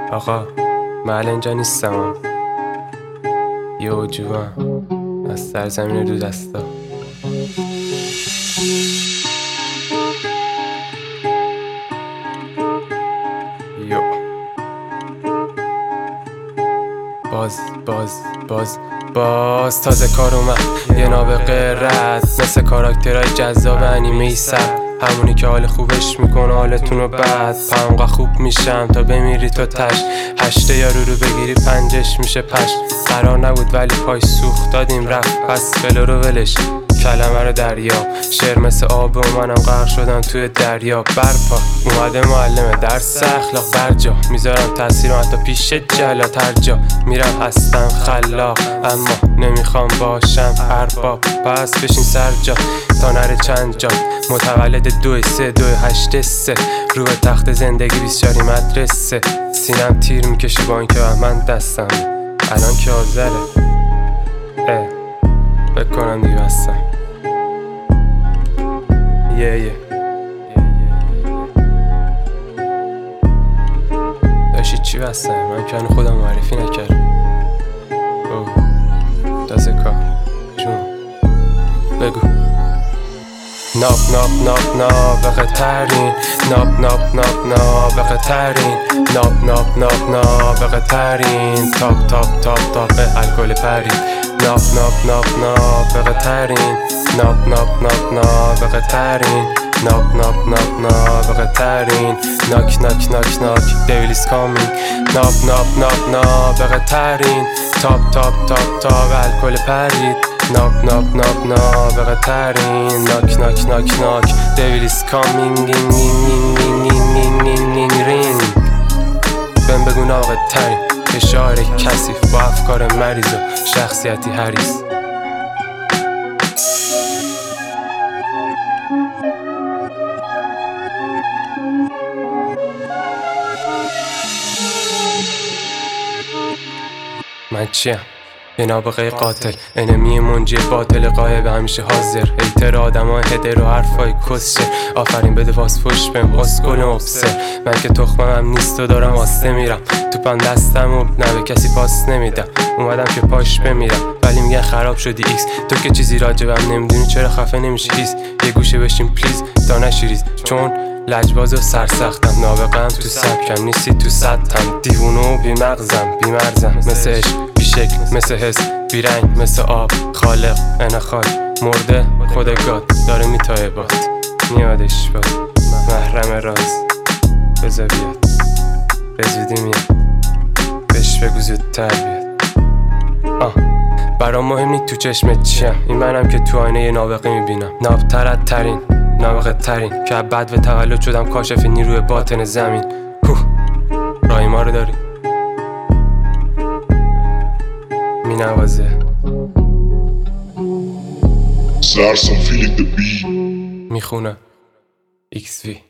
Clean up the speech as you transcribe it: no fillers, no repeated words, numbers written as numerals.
آقا من اینجا نیستم، یه عجوبم از سرزمین دو دستا. یو باز تازه کار اومد، یه نابغه رد مثل کاراکترهای جذاب انیمه سر، همونی که حال خوبش میکنه حالتونو بد. پنقا خوب میشم تا بمیری تو تش، هشته یارو رو بگیری پنجش میشه پش. قرار نبود ولی پای سوخت دادیم رفت، پس فلو رو ولش کلمه رو دریا. شعر مثل آب و منم غرق شدم توی دریا. برپا اومده معلمه درس اخلاق برجا، میذارم تاثیرم حتی پیش جلات هر جا میرم. هستم خلاق اما نمیخوام باشم ارباب، پس بشین سر جا تا نره چند جا. متولد 2/3/2/8 رو به تخت زندگی 24 مدرسه. سینم تیر میکشه با اینکه من دستم الان که آذره. بکنم دیگه بستم. داشتی چی بستم؟ من که خودم معرفی نکردم. تازه کار جون بگو. نابغه ترین، نابغه ترین، نابغه ترین، تاپ الکل پرید. نابغه ترین، نابغه ترین، نابغه ترین. ناک devil is coming. نابغه ترین، تاپ الکل پرید. نابغه ترین، ناک devil is coming. رینگ بهم بگو نابغه ترین، فشار کثیف با افکار مریض و شخصیتی حریص. من چیم؟ یه نابغه قاتل، انمی منجی باطل قایب همیشه حاضر. ایتر آدم های هدر و حرفای کسشه، آفرین بده باز فش بهم اسکل مبصر. من که تخمم نیست و دارم آسته میرم، توپم دستم و نه به کسی پاس نمیدم. اومدم که پاش بمیرم ولی میگن خراب شدی ایکس. تو که چیزی راجبم نمیدونی چرا خفه نمیشی هیس. یه گوشه بشین پلیز تا نشیریز، چون لجباز و سرسختم. نابغه‌ام تو سبکم نیستی تو سطحم. دیوونه و بیمغزم بیمرزم مثل عشق بیشکل مثل حس بیرنگ مثل آب. خالق انخاک مرده خدگاد داره میتایه باد. میادش باد محرم راز بذار بیاد به زودی میاد بهش بگو زودتر بیاد. برام مهم نی تو چشمت چیم، این منم که تو آینه یه نابغه میبینم. نابترت ترین، نابغه ترین که بعد به تولد شدم کاشف نیروی باطن زمین. رای ما رو داری می نوازه سرسم فیلیک د بی میخونه XV.